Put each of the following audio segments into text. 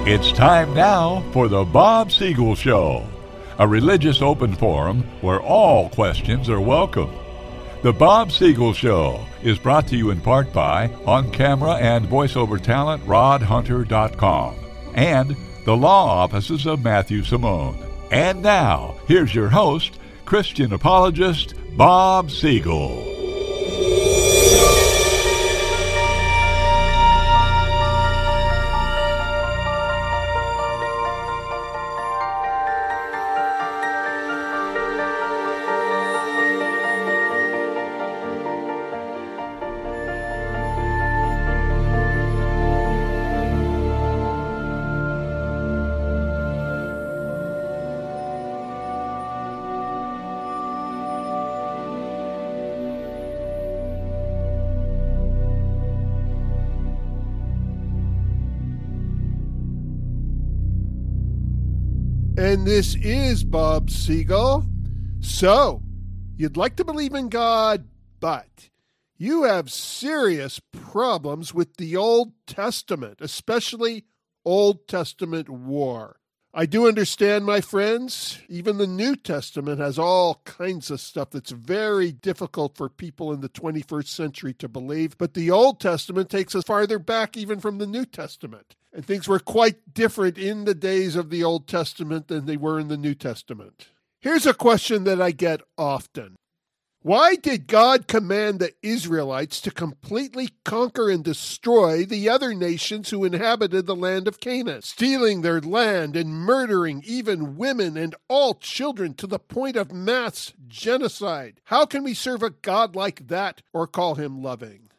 It's time now for the Bob Siegel Show, a religious open forum where all questions are welcome. The Bob Siegel Show is brought to you in part by on-camera and voiceover talent rodhunter.com and the law offices of Matthew Simone. And now, here's your host, Christian apologist Bob Siegel. And this is Bob Siegel. So, you'd like to believe in God, but you have serious problems with the Old Testament, especially Old Testament war. I do understand, my friends, even the New Testament has all kinds of stuff that's very difficult for people in the 21st century to believe, but the Old Testament takes us farther back even from the New Testament. And things were quite different in the days of the Old Testament than they were in the New Testament. Here's a question that I get often. Why did God command the Israelites to completely conquer and destroy the other nations who inhabited the land of Canaan, stealing their land and murdering even women and all children to the point of mass genocide? How can we serve a God like that or call him loving?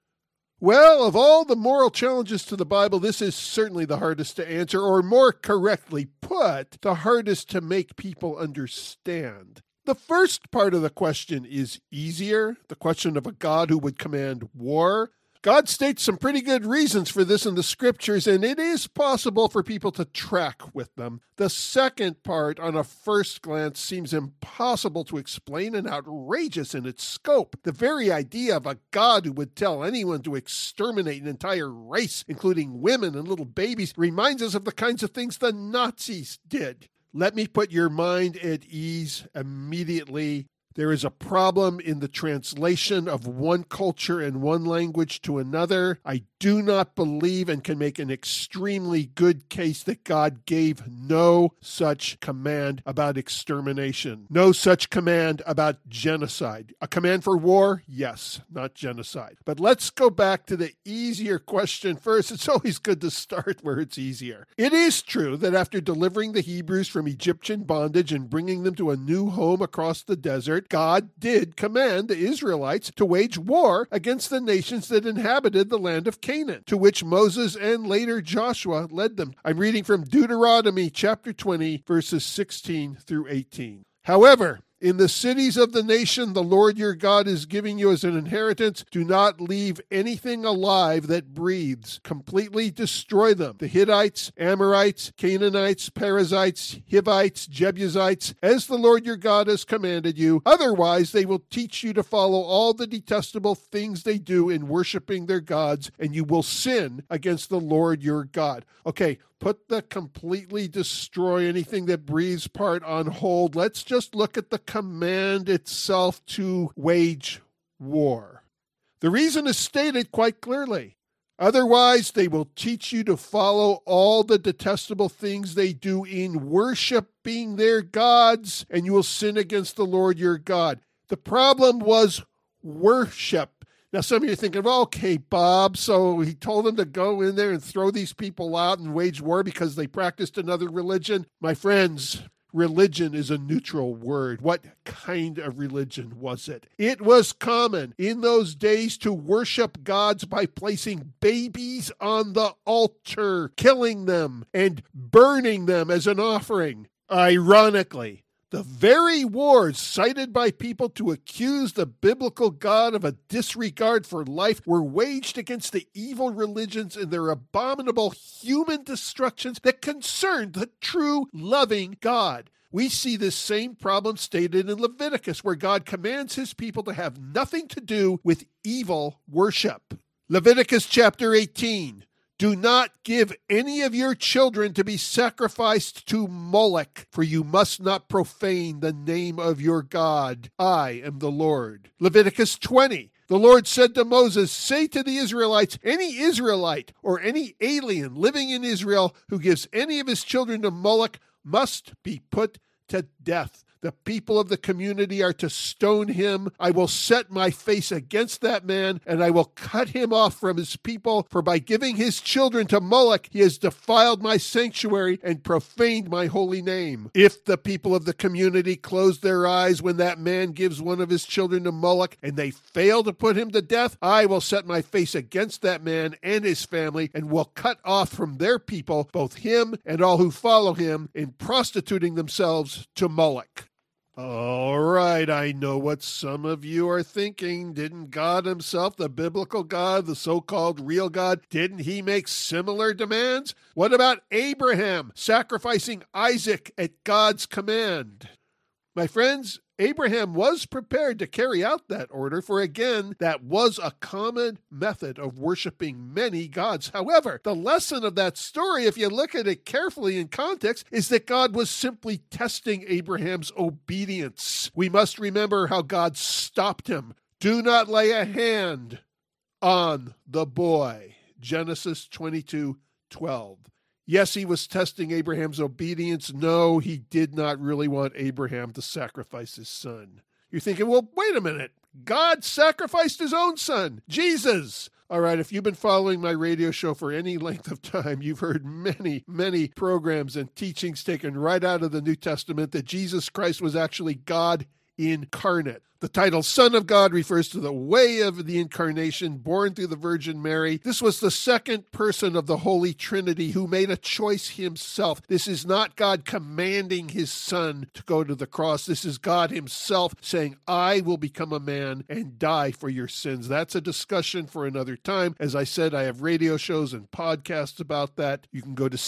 Well, of all the moral challenges to the Bible, this is certainly the hardest to answer, or more correctly put, the hardest to make people understand. The first part of the question is easier, the question of a God who would command war. God states some pretty good reasons for this in the scriptures, and it is possible for people to track with them. The second part, on a first glance, seems impossible to explain and outrageous in its scope. The very idea of a God who would tell anyone to exterminate an entire race, including women and little babies, reminds us of the kinds of things the Nazis did. Let me put your mind at ease immediately. There is a problem in the translation of one culture and one language to another. I do not believe and can make an extremely good case that God gave no such command about extermination, no such command about genocide. A command for war? Yes, not genocide. But let's go back to the easier question first. It's always good to start where it's easier. It is true that after delivering the Hebrews from Egyptian bondage and bringing them to a new home across the desert, God did command the Israelites to wage war against the nations that inhabited the land of Canaan, to which Moses and later Joshua led them. I'm reading from Deuteronomy chapter 20, verses 16 through 18. However, in the cities of the nation the Lord your God is giving you as an inheritance, do not leave anything alive that breathes. Completely destroy them. The Hittites, Amorites, Canaanites, Perizzites, Hivites, Jebusites, as the Lord your God has commanded you. Otherwise, they will teach you to follow all the detestable things they do in worshiping their gods, and you will sin against the Lord your God. Okay, put the completely destroy anything that breathes part on hold. Let's just look at the command itself to wage war. The reason is stated quite clearly. Otherwise, they will teach you to follow all the detestable things they do in worshiping their gods, and you will sin against the Lord your God. The problem was worship. Now, some of you are thinking, well, okay, Bob, so he told them to go in there and throw these people out and wage war because they practiced another religion. My friends, religion is a neutral word. What kind of religion was it? It was common in those days to worship gods by placing babies on the altar, killing them, and burning them as an offering. Ironically, the very wars cited by people to accuse the biblical God of a disregard for life were waged against the evil religions and their abominable human destructions that concerned the true loving God. We see this same problem stated in Leviticus, where God commands his people to have nothing to do with evil worship. Leviticus chapter 18. Do not give any of your children to be sacrificed to Moloch, for you must not profane the name of your God. I am the Lord. Leviticus 20. The Lord said to Moses, say to the Israelites, any Israelite or any alien living in Israel who gives any of his children to Moloch must be put to death. The people of the community are to stone him. I will set my face against that man, and I will cut him off from his people. For by giving his children to Moloch, he has defiled my sanctuary and profaned my holy name. If the people of the community close their eyes when that man gives one of his children to Moloch, and they fail to put him to death, I will set my face against that man and his family, and will cut off from their people both him and all who follow him in prostituting themselves to Moloch. All right, I know what some of you are thinking. Didn't God himself, the biblical God, the so-called real God, didn't he make similar demands? What about Abraham sacrificing Isaac at God's command? My friends, Abraham was prepared to carry out that order, for again, that was a common method of worshiping many gods. However, the lesson of that story, if you look at it carefully in context, is that God was simply testing Abraham's obedience. We must remember how God stopped him. Do not lay a hand on the boy. Genesis 22:12. Yes, he was testing Abraham's obedience. No, he did not really want Abraham to sacrifice his son. You're thinking, well, wait a minute. God sacrificed his own son, Jesus. All right, if you've been following my radio show for any length of time, you've heard many programs and teachings taken right out of the New Testament that Jesus Christ was actually God incarnate. The title Son of God refers to the way of the incarnation born through the Virgin Mary. This was the second person of the Holy Trinity who made a choice himself. This is not God commanding his son to go to the cross. This is God himself saying, I will become a man and die for your sins. That's a discussion for another time. As I said, I have radio shows and podcasts about that. You can go to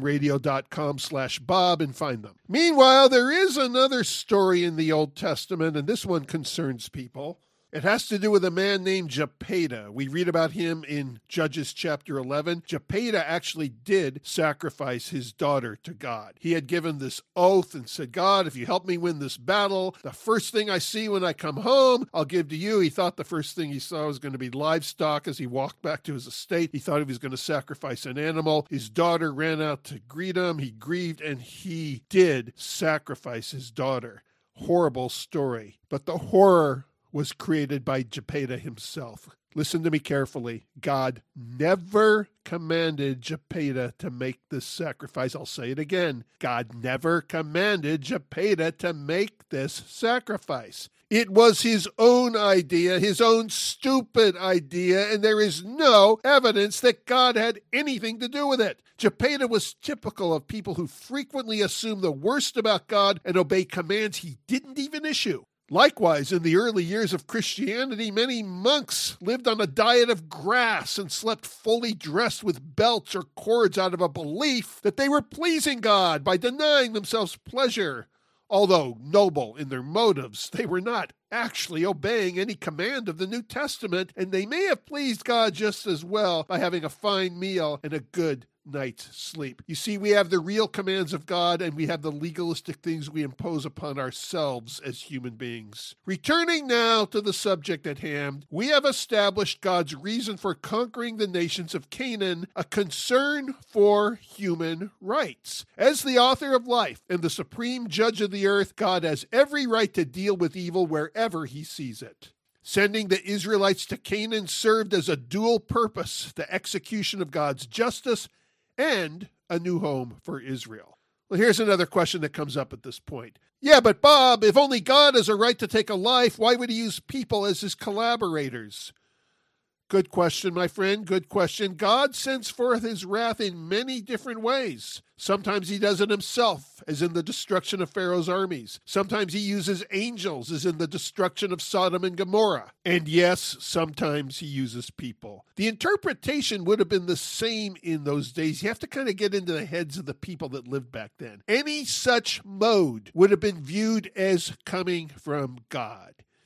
cgmradio.com/Bob and find them. Meanwhile, there is another story in the Old Testament, and this one concerns people. It has to do with a man named Jephthah. We read about him in Judges chapter 11. Jephthah actually did sacrifice his daughter to God. He had given this oath and said, God, if you help me win this battle, the first thing I see when I come home, I'll give to you. He thought the first thing he saw was going to be livestock as he walked back to his estate. He thought he was going to sacrifice an animal. His daughter ran out to greet him. He grieved, and he did sacrifice his daughter. Horrible story. But the horror was created by Jephthah himself. Listen to me carefully. God never commanded Jephthah to make this sacrifice. I'll say it again. God never commanded Jephthah to make this sacrifice. It was his own idea, his own stupid idea, and there is no evidence that God had anything to do with it. Jephthah was typical of people who frequently assume the worst about God and obey commands he didn't even issue. Likewise, in the early years of Christianity, many monks lived on a diet of grass and slept fully dressed with belts or cords out of a belief that they were pleasing God by denying themselves pleasure. Although noble in their motives, they were not actually obeying any command of the New Testament, and they may have pleased God just as well by having a fine meal and a good night's sleep. You see, we have the real commands of God, and we have the legalistic things we impose upon ourselves as human beings. Returning now to the subject at hand, we have established God's reason for conquering the nations of Canaan, a concern for human rights. As the author of life and the supreme judge of the earth, God has every right to deal with evil wherever he sees it. Sending the Israelites to Canaan served as a dual purpose, the execution of God's justice and a new home for Israel. Well, here's another question that comes up at this point. Yeah, but Bob, if only God has a right to take a life, why would he use people as his collaborators? Good question, my friend, good question. God sends forth his wrath in many different ways. Sometimes he does it himself, as in the destruction of Pharaoh's armies. Sometimes he uses angels, as in the destruction of Sodom and Gomorrah. And yes, sometimes he uses people. The interpretation would have been the same in those days. You have to kind of get into the heads of the people that lived back then. Any such mode would have been viewed as coming from God.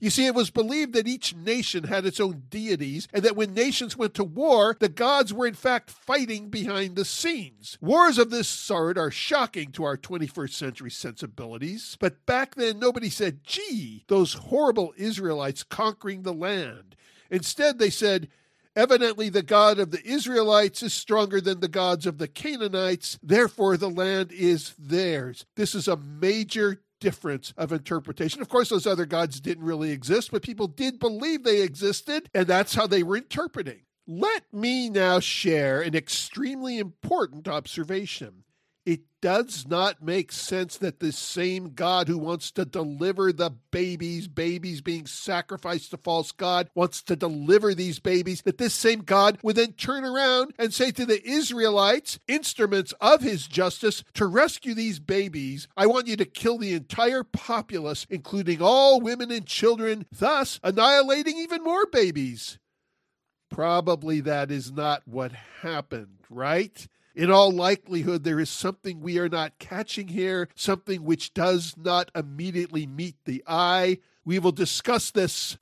You see, it was believed that each nation had its own deities, and that when nations went to war, the gods were in fact fighting behind the scenes. Wars of this sort are shocking to our 21st century sensibilities, but back then nobody said, gee, those horrible Israelites conquering the land. Instead, they said, evidently the God of the Israelites is stronger than the gods of the Canaanites, therefore the land is theirs. This is a major difference of interpretation. Of course, those other gods didn't really exist, but people did believe they existed, and that's how they were interpreting. Let me now share an extremely important observation. It does not make sense that this same God who wants to deliver the babies being sacrificed to false god, wants to deliver these babies, that this same God would then turn around and say to the Israelites, instruments of his justice, to rescue these babies, I want you to kill the entire populace, including all women and children, thus annihilating even more babies. Probably that is not what happened, right? In all likelihood, there is something we are not catching here, something which does not immediately meet the eye. We will discuss this.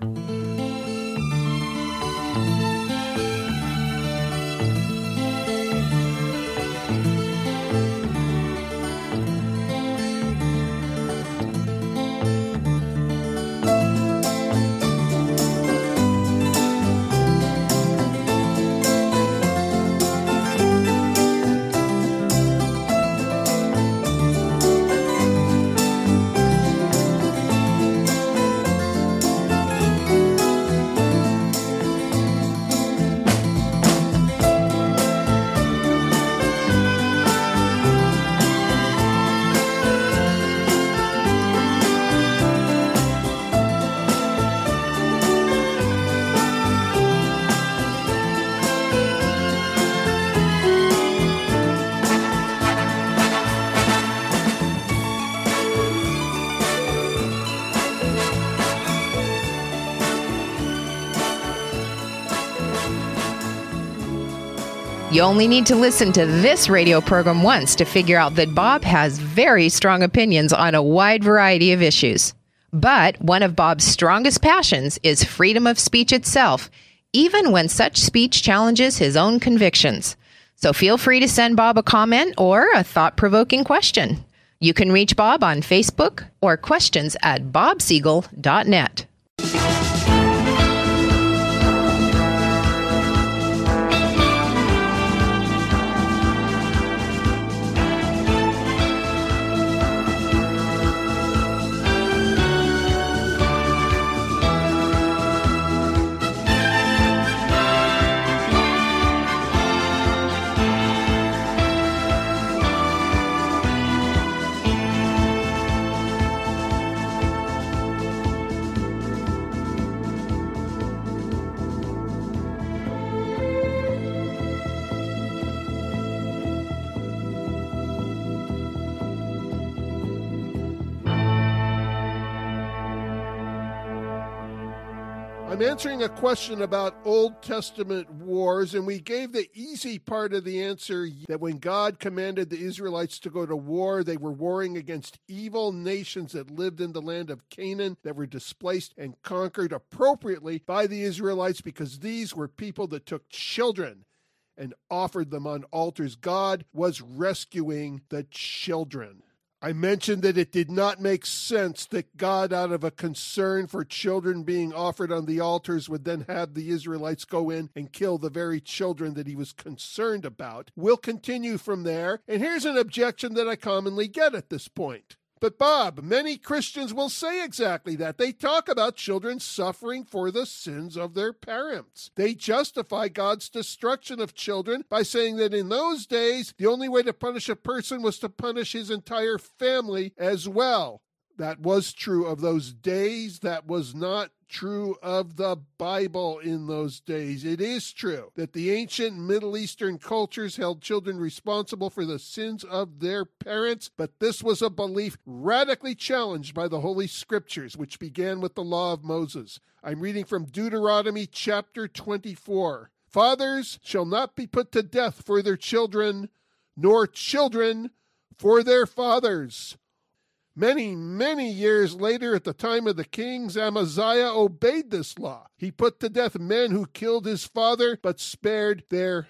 You only need to listen to this radio program once to figure out that Bob has very strong opinions on a wide variety of issues. But one of Bob's strongest passions is freedom of speech itself, even when such speech challenges his own convictions. So feel free to send Bob a comment or a thought-provoking question. You can reach Bob on Facebook or questions@bobsiegel.net. I'm answering a question about Old Testament wars, and we gave the easy part of the answer that when God commanded the Israelites to go to war, they were warring against evil nations that lived in the land of Canaan that were displaced and conquered appropriately by the Israelites because these were people that took children and offered them on altars. God was rescuing the children. I mentioned that it did not make sense that God, out of a concern for children being offered on the altars, would then have the Israelites go in and kill the very children that he was concerned about. We'll continue from there, and here's an objection that I commonly get at this point. But Bob, many Christians will say exactly that. They talk about children suffering for the sins of their parents. They justify God's destruction of children by saying that in those days, the only way to punish a person was to punish his entire family as well. That was true of those days. That was not true of the Bible in those days. It is true that the ancient Middle Eastern cultures held children responsible for the sins of their parents, but this was a belief radically challenged by the Holy Scriptures, which began with the law of Moses. I'm reading from Deuteronomy chapter 24. Fathers shall not be put to death for their children, nor children for their fathers. Many, many years later, at the time of the kings, Amaziah obeyed this law. He put to death men who killed his father, but spared their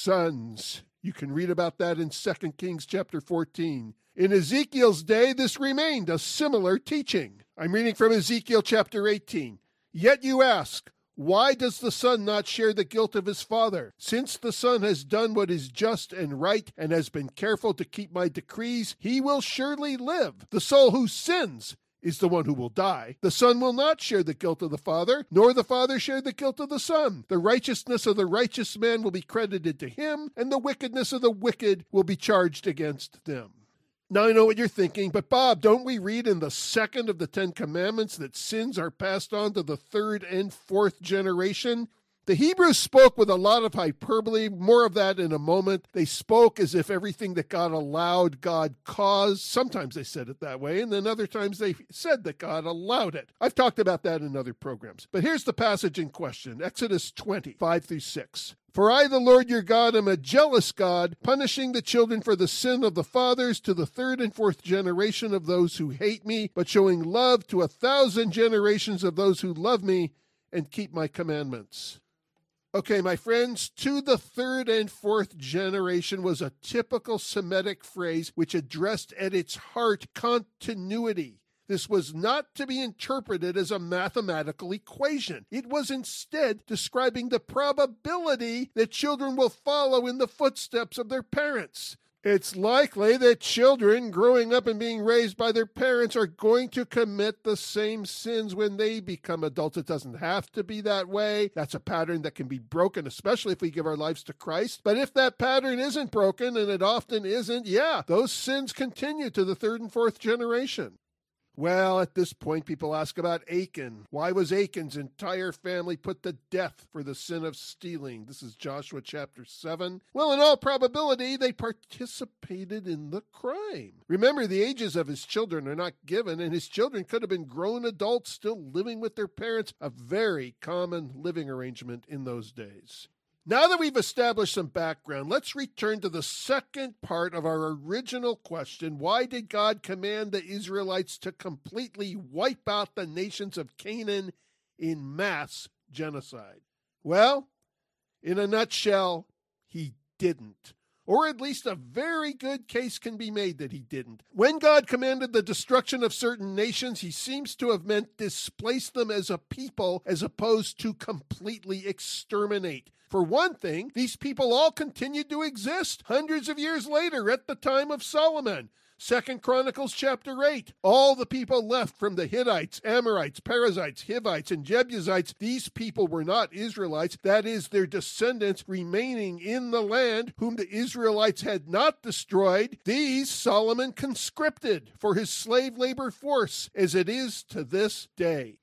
sons. You can read about that in 2 Kings chapter 14. In Ezekiel's day, this remained a similar teaching. I'm reading from Ezekiel chapter 18. Yet you ask, why does the son not share the guilt of his father? Since the son has done what is just and right and has been careful to keep my decrees, he will surely live. The soul who sins is the one who will die. The son will not share the guilt of the father, nor the father share the guilt of the son. The righteousness of the righteous man will be credited to him, and the wickedness of the wicked will be charged against them. Now I know what you're thinking, but Bob, don't we read in the second of the 10 Commandments that sins are passed on to the third and fourth generation? The Hebrews spoke with a lot of hyperbole, more of that in a moment. They spoke as if everything that God allowed, God caused. Sometimes they said it that way, and then other times they said that God allowed it. I've talked about that in other programs. But here's the passage in question, Exodus 20, 5-6. For I, the Lord your God, am a jealous God, punishing the children for the sin of the fathers to the third and fourth generation of those who hate me, but showing love to 1,000 generations of those who love me and keep my commandments. Okay, my friends, to the third and fourth generation was a typical Semitic phrase which addressed at its heart continuity. This was not to be interpreted as a mathematical equation. It was instead describing the probability that children will follow in the footsteps of their parents. It's likely that children growing up and being raised by their parents are going to commit the same sins when they become adults. It doesn't have to be that way. That's a pattern that can be broken, especially if we give our lives to Christ. But if that pattern isn't broken, and it often isn't, those sins continue to the third and fourth generation. Well, at this point, people ask about Achan. Why was Achan's entire family put to death for the sin of stealing? This is Joshua chapter 7. Well, in all probability, they participated in the crime. Remember, the ages of his children are not given, and his children could have been grown adults still living with their parents, a very common living arrangement in those days. Now that we've established some background, let's return to the second part of our original question. Why did God command the Israelites to completely wipe out the nations of Canaan in mass genocide? Well, in a nutshell, he didn't. Or at least a very good case can be made that he didn't. When God commanded the destruction of certain nations, he seems to have meant displace them as a people as opposed to completely exterminate. For one thing, these people all continued to exist hundreds of years later at the time of Solomon. 2 Chronicles chapter 8. All the people left from the Hittites, Amorites, Perizzites, Hivites, and Jebusites, these people were not Israelites. That is, their descendants remaining in the land whom the Israelites had not destroyed. These Solomon conscripted for his slave labor force, as it is to this day.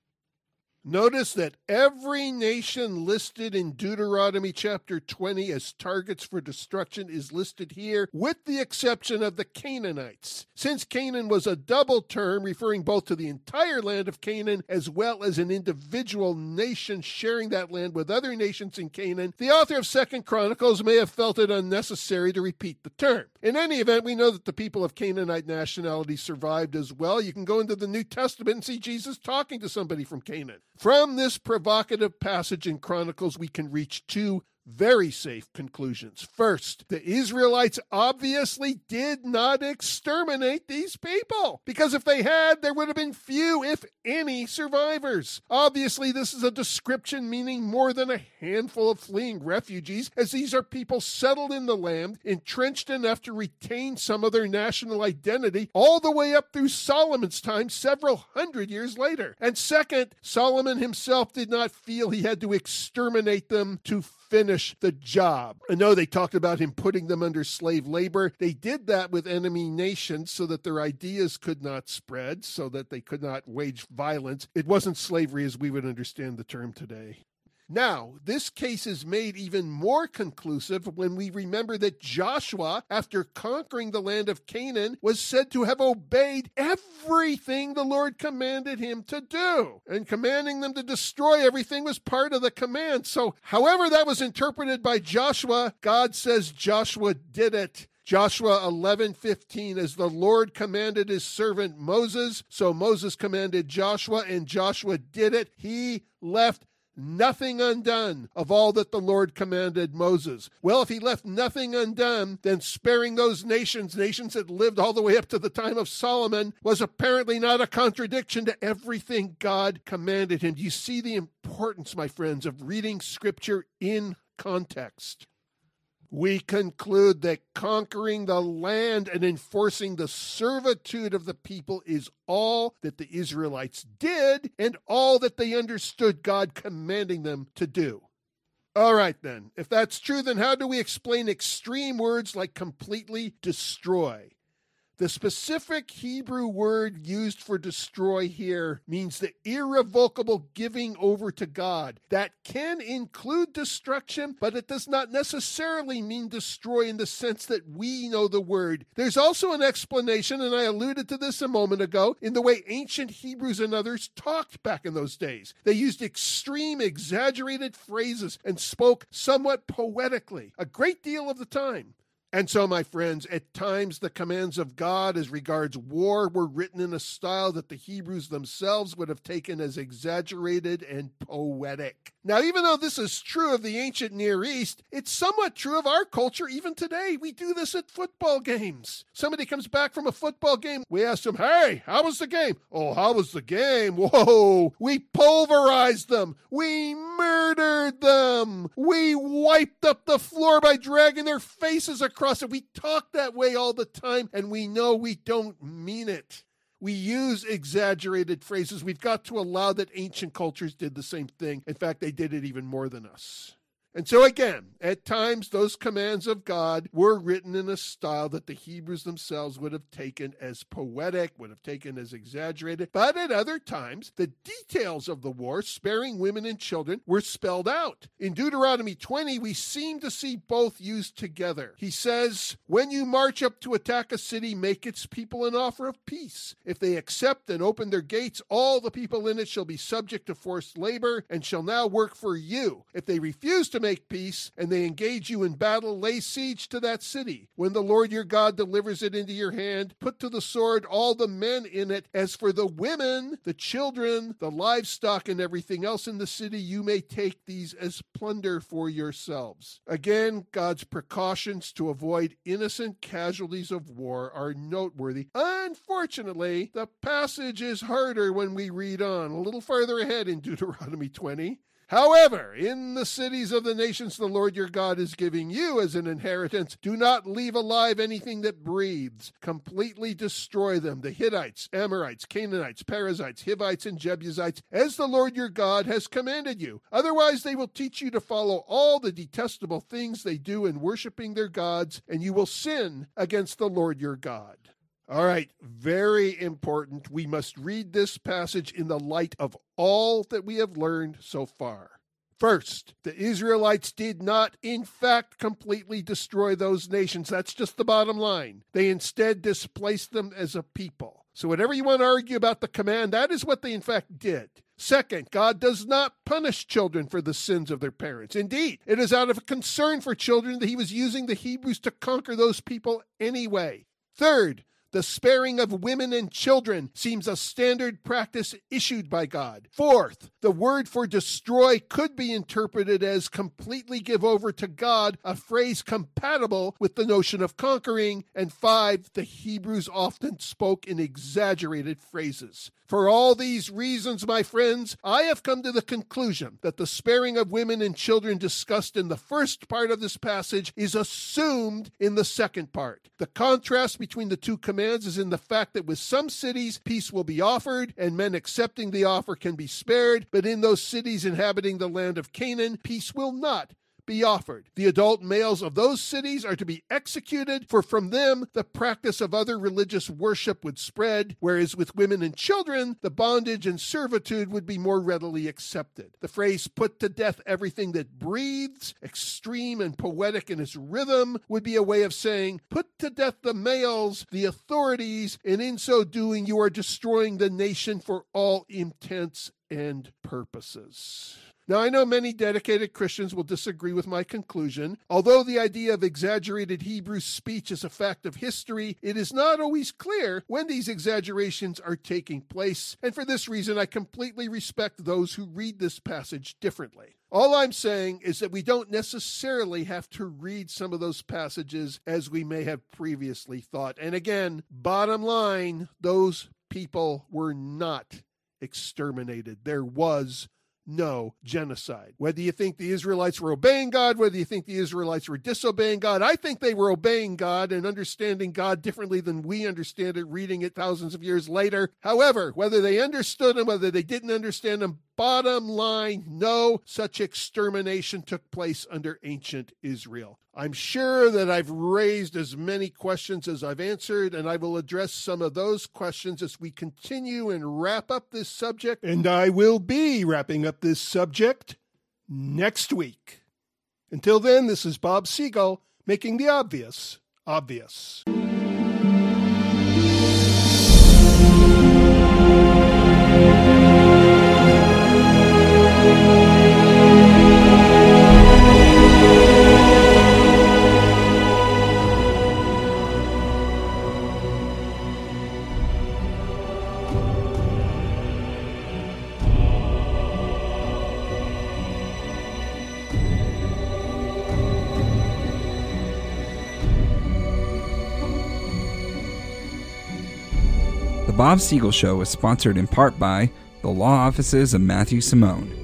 Notice that every nation listed in Deuteronomy chapter 20 as targets for destruction is listed here, with the exception of the Canaanites. Since Canaan was a double term referring both to the entire land of Canaan as well as an individual nation sharing that land with other nations in Canaan, the author of 2 Chronicles may have felt it unnecessary to repeat the term. In any event, we know that the people of Canaanite nationality survived as well. You can go into the New Testament and see Jesus talking to somebody from Canaan. From this provocative passage in Chronicles, we can reach two very safe conclusions. First, the Israelites obviously did not exterminate these people, because if they had, there would have been few, if any, survivors. Obviously, this is a description meaning more than a handful of fleeing refugees, as these are people settled in the land, entrenched enough to retain some of their national identity, all the way up through Solomon's time, several hundred years later. And second, Solomon himself did not feel he had to exterminate them to finish the job. I know they talked about him putting them under slave labor. They did that with enemy nations so that their ideas could not spread, so that they could not wage violence. It wasn't slavery as we would understand the term today. Now, this case is made even more conclusive when we remember that Joshua, after conquering the land of Canaan, was said to have obeyed everything the Lord commanded him to do. And commanding them to destroy everything was part of the command. So, however that was interpreted by Joshua, God says Joshua did it. Joshua 11:15, as the Lord commanded his servant Moses, so Moses commanded Joshua, and Joshua did it. He left nothing undone of all that the Lord commanded Moses. Well, if he left nothing undone, then sparing those nations that lived all the way up to the time of Solomon, was apparently not a contradiction to everything God commanded him. Do you see the importance, my friends, of reading Scripture in context? We conclude that conquering the land and enforcing the servitude of the people is all that the Israelites did and all that they understood God commanding them to do. All right, then. If that's true, then how do we explain extreme words like completely destroy? The specific Hebrew word used for destroy here means the irrevocable giving over to God. That can include destruction, but it does not necessarily mean destroy in the sense that we know the word. There's also an explanation, and I alluded to this a moment ago, in the way ancient Hebrews and others talked back in those days. They used extreme, exaggerated phrases and spoke somewhat poetically, a great deal of the time. And so, my friends, at times the commands of God as regards war were written in a style that the Hebrews themselves would have taken as exaggerated and poetic. Now, even though this is true of the ancient Near East, it's somewhat true of our culture even today. We do this at football games. Somebody comes back from a football game. We ask them, hey, how was the game? Oh, how was the game? Whoa, we pulverized them. We murdered them. We wiped up the floor by dragging their faces across it. We talk that way all the time, and we know we don't mean it. We use exaggerated phrases. We've got to allow that ancient cultures did the same thing. In fact, they did it even more than us. And so again, at times those commands of God were written in a style that the Hebrews themselves would have taken as poetic, would have taken as exaggerated. But at other times, the details of the war, sparing women and children, were spelled out. In Deuteronomy 20, we seem to see both used together. He says, when you march up to attack a city, make its people an offer of peace. If they accept and open their gates, all the people in it shall be subject to forced labor and shall now work for you. If they refuse to make peace, and they engage you in battle, lay siege to that city. When the Lord your God delivers it into your hand, put to the sword all the men in it. As for the women, the children, the livestock, and everything else in the city, you may take these as plunder for yourselves. Again, God's precautions to avoid innocent casualties of war are noteworthy. Unfortunately, the passage is harder when we read on, a little farther ahead in Deuteronomy 20. However, in the cities of the nations the Lord your God is giving you as an inheritance, do not leave alive anything that breathes. Completely destroy them, the Hittites, Amorites, Canaanites, Perizzites, Hivites, and Jebusites, as the Lord your God has commanded you. Otherwise they will teach you to follow all the detestable things they do in worshiping their gods, and you will sin against the Lord your God. All right, very important. We must read this passage in the light of all that we have learned so far. First, the Israelites did not, in fact, completely destroy those nations. That's just the bottom line. They instead displaced them as a people. So whatever you want to argue about the command, that is what they in fact did. Second, God does not punish children for the sins of their parents. Indeed, it is out of a concern for children that he was using the Hebrews to conquer those people anyway. Third, the sparing of women and children seems a standard practice issued by God. Fourth, the word for destroy could be interpreted as completely give over to God, a phrase compatible with the notion of conquering. And five, the Hebrews often spoke in exaggerated phrases. For all these reasons, my friends, I have come to the conclusion that the sparing of women and children discussed in the first part of this passage is assumed in the second part. The contrast between the two commands is in the fact that with some cities, peace will be offered, and men accepting the offer can be spared, but in those cities inhabiting the land of Canaan, peace will not be offered. The adult males of those cities are to be executed, for from them the practice of other religious worship would spread, whereas with women and children, the bondage and servitude would be more readily accepted. The phrase put to death everything that breathes, extreme and poetic in its rhythm, would be a way of saying put to death the males, the authorities, and in so doing you are destroying the nation for all intents and purposes. Now, I know many dedicated Christians will disagree with my conclusion. Although the idea of exaggerated Hebrew speech is a fact of history, it is not always clear when these exaggerations are taking place, and for this reason, I completely respect those who read this passage differently. All I'm saying is that we don't necessarily have to read some of those passages as we may have previously thought. And again, bottom line, those people were not exterminated. There was no genocide. Whether you think the Israelites were obeying God, whether you think the Israelites were disobeying God, I think they were obeying God and understanding God differently than we understand it, reading it thousands of years later. However, whether they understood Him, whether they didn't understand Him, bottom line, no such extermination took place under ancient Israel. I'm sure that I've raised as many questions as I've answered, and I will address some of those questions as we continue and wrap up this subject. And I will be wrapping up this subject next week. Until then, this is Bob Siegel making the obvious obvious. The Bob Siegel Show is sponsored in part by the law offices of Matthew Simone.